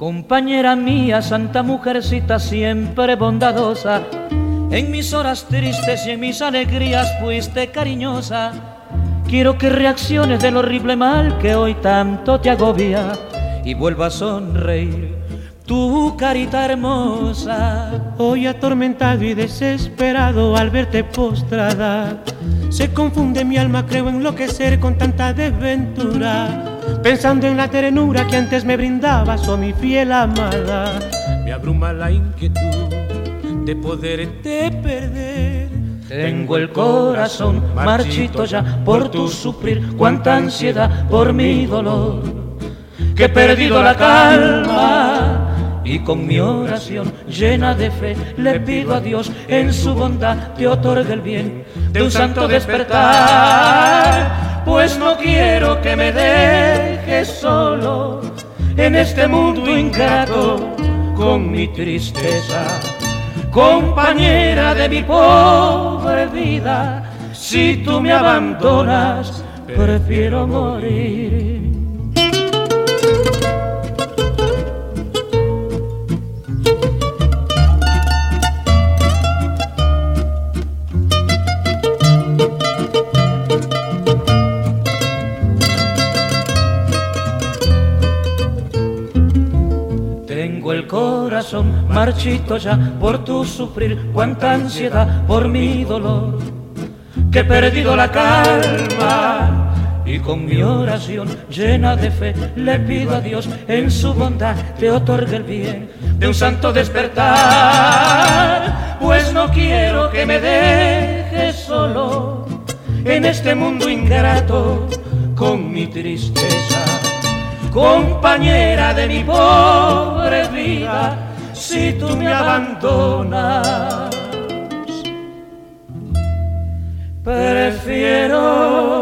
Compañera mía, santa mujercita, siempre bondadosa, en mis horas tristes y en mis alegrías fuiste cariñosa. Quiero que reacciones del horrible mal que hoy tanto te agobia y vuelva a sonreír tu carita hermosa. Hoy atormentado y desesperado al verte postrada, se confunde mi alma, creo enloquecer con tanta desventura, pensando en la ternura que antes me brindabas, oh mi fiel amada. Me abruma la inquietud de poderte perder. Tengo el corazón marchito ya por tu sufrir, cuánta ansiedad por mi dolor, que he perdido la calma. Y con mi oración llena de fe le pido a Dios en su bondad te otorgue el bien de un santo despertar, pues no quiero que me dejes solo en este mundo ingrato con mi tristeza. Compañera de mi pobre vida, si tú me abandonas, prefiero morir. Tengo el corazón marchito ya por tu sufrir, cuánta ansiedad por mi dolor, que he perdido la calma. Y con mi oración llena de fe le pido a Dios en su bondad te otorgue el bien de un santo despertar, pues no quiero que me dejes solo en este mundo ingrato con mi tristeza. Compañera de mi pobre vida, si tú me abandonas, prefiero